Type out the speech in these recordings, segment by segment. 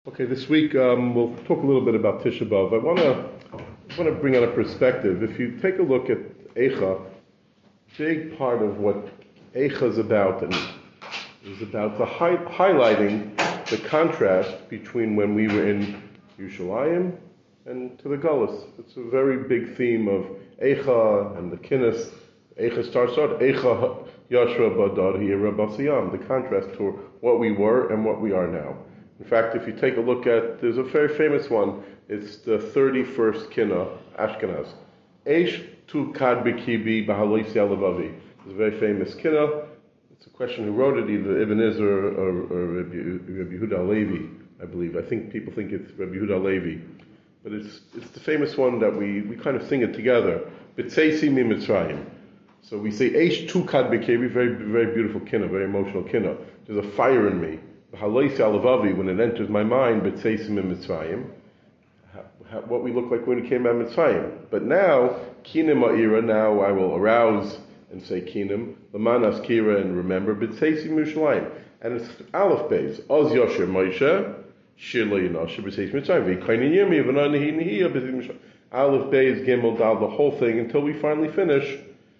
Okay, this week we'll talk a little bit about Tisha B'Av. I want to bring out a perspective. If you take a look at Eicha, big part of what Eicha is about and is about the highlighting the contrast between when we were in Yerushalayim and to the Gullus. It's a very big theme of Eicha and the Kinnis. Eicha starts out Eicha Yashra Badar Hira Basiyam, the contrast to what we were and what we are now. In fact, if you take a look at, there's a very famous one. It's the 31st Kina, Ashkenaz. Eish tu kad b'kibi b'haloisi alavavi. It's a very famous Kina. It's a question who wrote it, either Ibn Ezra or Rabbi Yehuda Halevi, I believe. I think people think it's Rabbi Yehuda Halevi. But it's the famous one that we kind of sing it together. B'tzeisi mi Mitzrayim. So we say, Eish tu kad b'kibi, very, very beautiful Kina, very emotional Kina. There's a fire in me. When it enters my mind, but Seisim in Mitzrayim, what we look like when we came out of Mitzrayim. But now, Kinim Ma'ira, now I will arouse and say Kinim, Lamanas Kira, and remember, but Seisim Yerushalayim. And it's Aleph Beis, Oz Yosher Moshe, Shir Lo Yinosher, but Seisim Mitzrayim, V'kaini Yirmi, V'nani Hiya, B'Seisim Mitzrayim. Aleph Beis, Gimel Dal, the whole thing, until we finally finish.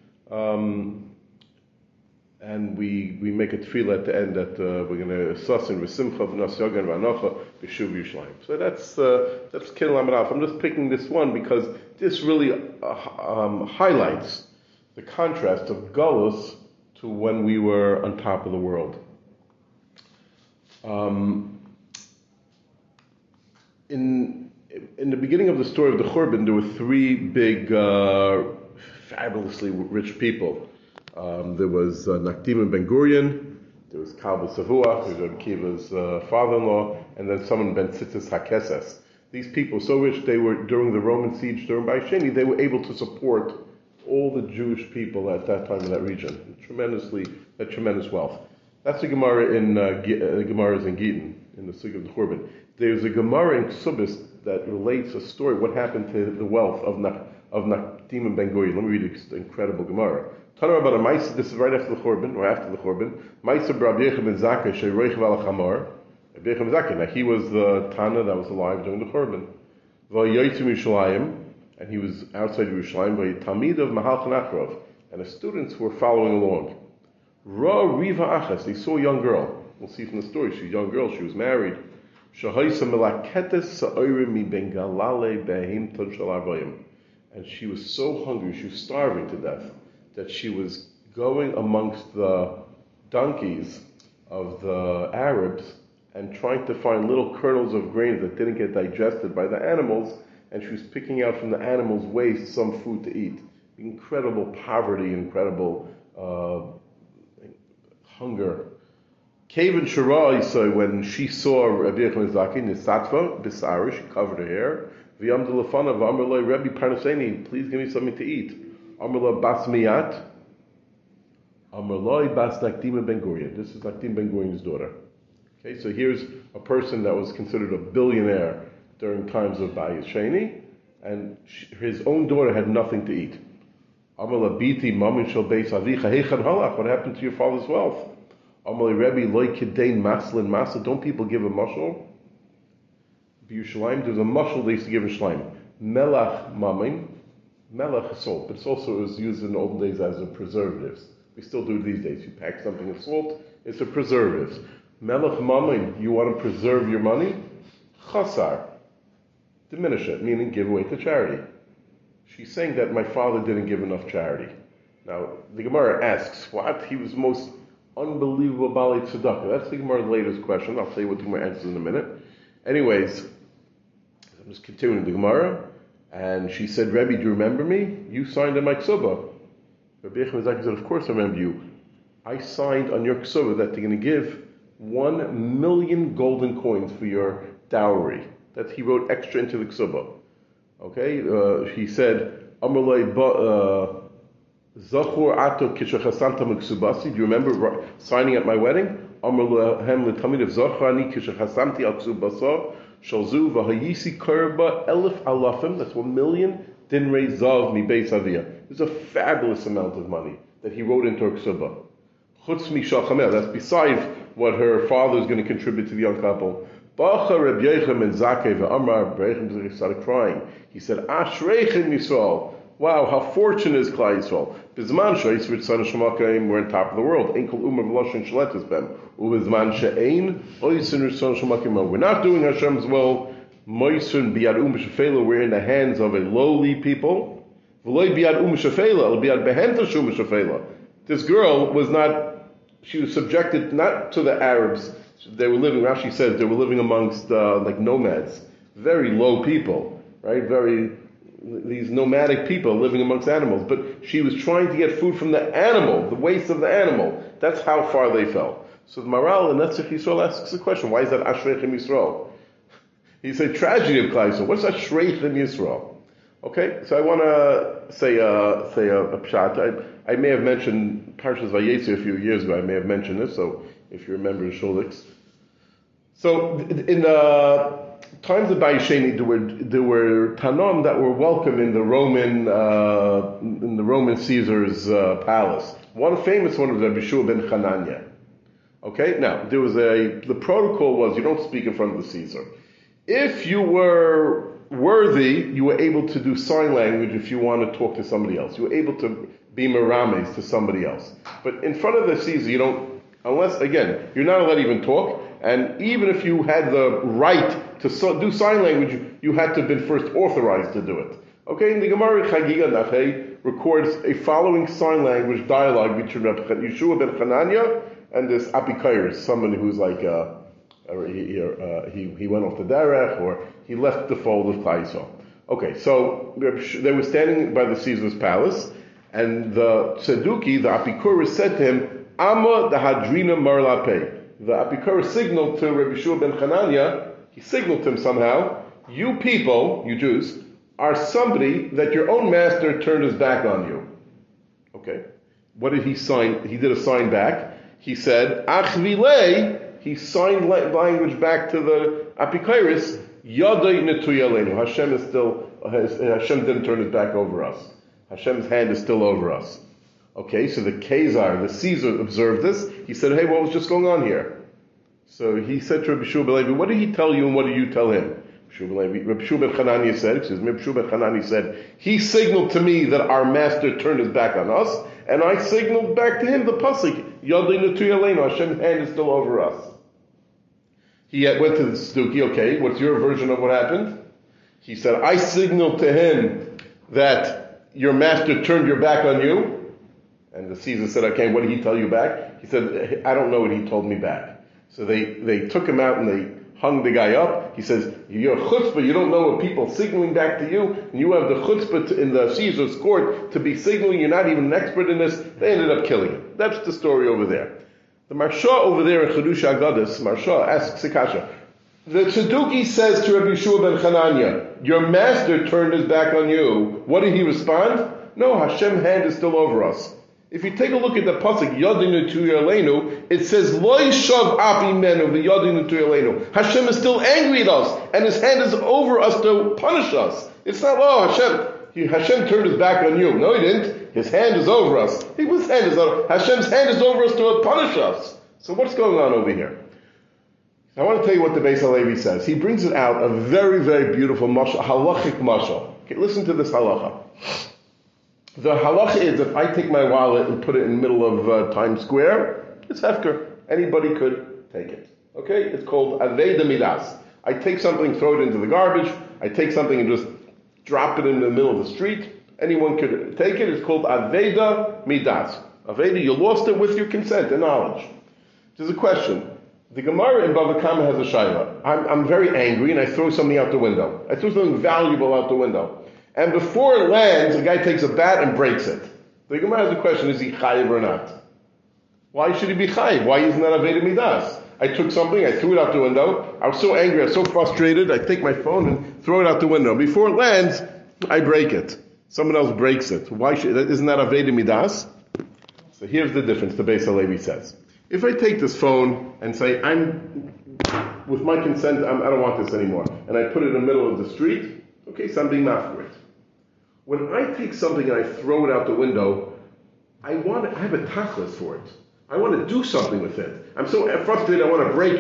And we make a tefillah at the end that we're going to sasin v'simcha v'nas yogan v'anocha b'shuv Yerushalayim. So that's Kin Lamed Aleph. I'm just picking this one because this really highlights the contrast of Gullus to when we were on top of the world. In the beginning of the story of the Churban, there were three big, fabulously rich people. There was Nakdim Ben Gurion, there was Kalba Savuach, who was Rabbi Kiva's father-in-law, and then someone Ben Tzitzis HaKeses. These people, so rich, they were, during the Roman siege, during Bayis Sheni, they were able to support all the Jewish people at that time in that region. Tremendous wealth. That's the Gemara in Gemara's in Gittin, in the Sugya of the Churban. There's a Gemara in Ksubis that relates a story, what happened to the wealth of Nakdim Ben Gurion. Let me read this incredible Gemara. About a Maisa, this is right after the Churban, or after the Churban. Maisa Rabbi Yechon ben Zakkai, Sheiroich Val Chamar. Rabbi Yechon ben Zakkai, now he was the Tana that was alive during the Churban. V'yotzim Yerushalayim, and he was outside Yerushalayim. V'yitamid of Mahal Chanachrov, and the students were following along. Ra Riva Achas, they saw a young girl. We'll see from the story, she's a young girl, she was married. Shahaisa Melaketes Sa'orim Mi Ben Galale Behim Tod Shal Arbayim. And she was so hungry, she was starving to death, that she was going amongst the donkeys of the Arabs and trying to find little kernels of grain that didn't get digested by the animals, and she was picking out from the animals' waste some food to eat. Incredible poverty, incredible hunger. Kevin Shirai, so when she saw Rabbi Yechon Zaki, Nisatva, Bisara, she covered her hair. V'yam de lefana v'amrloi Rabbi Parnaseni, please give me something to eat. Amrullah Bas Miyat, Amrullah Bas Nakdim Ben Gurion. This is Nakdim Ben Gurion's daughter. Okay, so here's a person that was considered a billionaire during times of Bayis Sheni, and his own daughter had nothing to eat. Amrullah Biti Mamin Shal Beis Avicha Heichan Halach. What happened to your father's wealth? Amrullah Rebbe Loi Kidein Maslin Masa. Don't people give a mashal? B'Yushalayim, there's a mashal they used to give in Shalayim. Melach Mamin. Melech is salt, but it was used in the olden days as a preservative. We still do it these days. You pack something with salt, it's a preservative. Melech mamin, you want to preserve your money? Chasar, diminish it, meaning give away to charity. She's saying that my father didn't give enough charity. Now, the Gemara asks, what? He was the most unbelievable Bali Tzedakah. That's the Gemara's latest question. I'll tell you what the Gemara answers in a minute. Anyways, I'm just continuing the Gemara. And she said, Rebbe, do you remember me? You signed on my ksuba. Rabbi Yechon ben Zakkai said, of course I remember you. I signed on your ksuba that they're going to give 1 million golden coins for your dowry. That he wrote extra into the ksuba. Okay? He said, Amrullah Zachor Ato Kishachasamta Miksubasi. Do you remember signing at my wedding? Amrullah Hem L'Tamid of Zachrani Kishachasamti Al Ksubasa. Shalzu v'hayisi karba elif alafim. That's 1 million. Dinrei zav mi beis avia. There's a fabulous amount of money that he wrote into her ksuba. Chutz mi shachamel. That's besides what her father is going to contribute to the young couple. Bacha Reb Yechim and Zakeh ve'amar, Reb Yechim started crying. He said, Ashreichem Yisrael. Wow, how fortunate is Klal Yisrael. Bizman she'is v'tzana shemakim, we're on top of the world. Ein kol umar v'loshen shletes bem. Ubizman she'ein, oisin v'tzana shemakim. We're not doing Hashem's will. Moisun biyad shefela, we're in the hands of a lowly people. V'loi biyad shefela, it'll biyad behenta shefela. This girl was not, she was subjected not to the Arabs. They were living, Rashi says, they were living amongst like nomads. Very low people, right? These nomadic people living amongst animals. But she was trying to get food from the animal, the waste of the animal. That's how far they fell. So the Maral in Netzach Yisrael asks the question, why is that Ashreichem Yisrael? He said, tragedy of Klal Yisrael. What's Ashreichem Yisrael? Okay, so I want to say a pshat. I may have mentioned Parshas Vayetze a few years ago. I may have mentioned this, so if you remember the Shulix. So in the times of Bayis Sheni, there were Tanom that were welcome in the Roman Caesar's palace. One famous one was Rabbi Shua ben Chananya. Okay, now there was the protocol was you don't speak in front of the Caesar. If you were worthy, you were able to do sign language if you want to talk to somebody else. You were able to be merames to somebody else. But in front of the Caesar, you don't, unless, again, you're not allowed to even talk, and even if you had the right to do sign language, you had to have been first authorized to do it. Okay, and the Gemara Chagiga Nafei records a following sign language dialogue between Yeshua ben Chananya and this Apikairis, somebody who's like, he went off the derech, or he left the fold of Klal Yisrael. Okay, so they were standing by the Caesar's palace, and the Tzeduki, the Apikuris, said to him, Amma the Hadrina Marlape. The Apikuris signaled to Rabbi Shua ben Chananya, he signaled to him somehow, you people, you Jews, are somebody that your own master turned his back on you. Okay. What did he sign? He did a sign back. He said, Achvilei, he signed language back to the Apikairis, Yadai Netuyalenu. Hashem didn't turn his back over us. Hashem's hand is still over us. Okay, so the Caesar observed this. He said, hey, what was just going on here? So he said to Rabbi Shua ben Levi, what did he tell you and what did you tell him? Rabbi Shua ben Chanani said, he signaled to me that our master turned his back on us, and I signaled back to him the pasuk, Yadai Netuyalenu, Hashem's hand is still over us. He went to the Tzeduki, okay, what's your version of what happened? He said, I signaled to him that your master turned your back on you. And the Caesar said, okay, what did he tell you back? He said, I don't know what he told me back. So they took him out and they hung the guy up. He says, you're a chutzpah, you don't know what people signaling back to you, and you have the chutzpah in the Caesar's court to be signaling, you're not even an expert in this. They ended up killing him. That's the story over there. The Marsha over there in Chedush Agadas, Marsha asks Sikasha, the Tzeduki says to Rabbi Shua ben Chananya, your master turned his back on you. What did he respond? No, Hashem's hand is still over us. If you take a look at the pasuk Yadinu Tuyalenu, it says Loi Shav Api Menu v'Yadinu Tuyalenu. Hashem is still angry at us, and His hand is over us to punish us. It's not Hashem turned his back on you. No, He didn't. His hand is over us. Hashem's hand is over us to punish us. So what's going on over here? I want to tell you what the Beis Halevi says. He brings it out a very, very beautiful mashal, halachic mashal. Okay, listen to this halacha. The halacha is if I take my wallet and put it in the middle of Times Square, it's hefker. Anybody could take it. Okay? It's called aveda midas. I take something, throw it into the garbage. I take something and just drop it in the middle of the street. Anyone could take it. It's called aveda midas. Aveda, you lost it with your consent and knowledge. There's a question. The Gemara in Bava Kama has a shayla. I'm very angry and I throw something out the window. I throw something valuable out the window. And before it lands, a guy takes a bat and breaks it. The Gemara has a question, is he chayiv or not? Why should he be chayiv? Why isn't that aveda midas? I took something, I threw it out the window. I was so angry, I was so frustrated, I take my phone and throw it out the window. Before it lands, I break it. Someone else breaks it. Isn't that aveda midas? So here's the difference, the Beis Halevi says. If I take this phone and say, with my consent, I don't want this anymore, and I put it in the middle of the street, okay, so I'm being mad for it. When I take something and I throw it out the window, I have a tachlis for it. I want to do something with it. I'm so frustrated, I want to break it.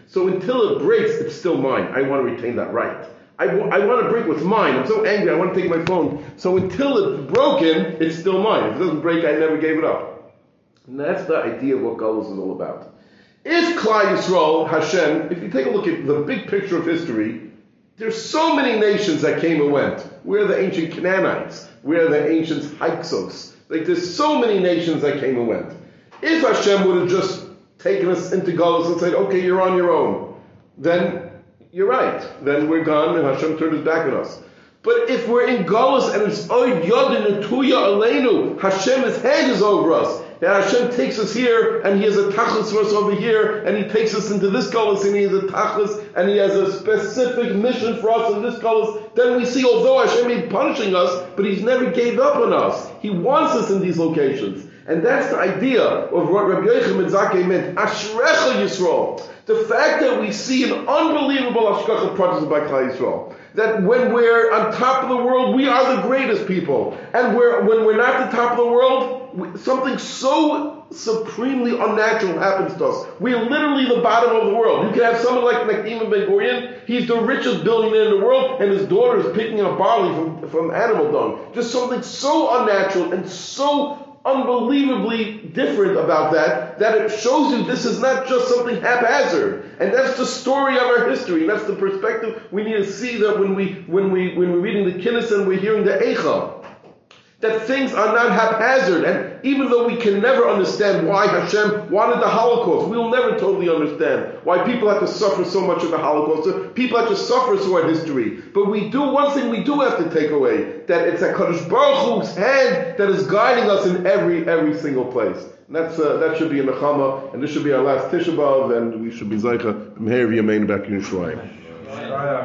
So until it breaks, it's still mine. I want to retain that right. I want to break what's mine. I'm so angry, I want to take my phone. So until it's broken, it's still mine. If it doesn't break, I never gave it up. And that's the idea of what Galus is all about. If Klal Yisrael, Hashem, if you take a look at the big picture of history, there's so many nations that came and went. We're the ancient Canaanites. We're the ancient Hyksos. Like there's so many nations that came and went. If Hashem would have just taken us into Galus and said, okay, you're on your own, then you're right. Then we're gone and Hashem turned his back on us. But if we're in Galus and it's Oid Yodin Netuya Aleinu, Hashem's hand is over us. And Hashem takes us here, and He has a tachlis for us over here, and He takes us into this galus, and He has a tachlis, and He has a specific mission for us in this galus. Then we see, although Hashem is punishing us, but He's never gave up on us. He wants us in these locations. And that's the idea of what Rabbi Yochanan ben Zakkai meant, Ashrecha Yisrael. The fact that we see an unbelievable Hashgacha Pratis by Klal Yisrael. That when we're on top of the world, we are the greatest people. And when we're not the top of the world, something so supremely unnatural happens to us. We're literally the bottom of the world. You can have someone like Nakima Ben Gurion. He's the richest billionaire in the world, and his daughter is picking up barley from animal dung. Just something so unnatural and so unbelievably different about that it shows you this is not just something haphazard. And that's the story of our history. And that's the perspective we need to see that when we're reading the Kinnis and we're hearing the Eicha. That things are not haphazard. And even though we can never understand why Hashem wanted the Holocaust, we will never totally understand why people have to suffer so much of the Holocaust. People have to suffer throughout history. But one thing we do have to take away, that it's HaKadosh Baruch Hu's hand that is guiding us in every single place. And that should be a Nechama, and this should be our last Tisha B'Av, and we should be Zaycha, Meher V'Yamein back in Yerushalayim.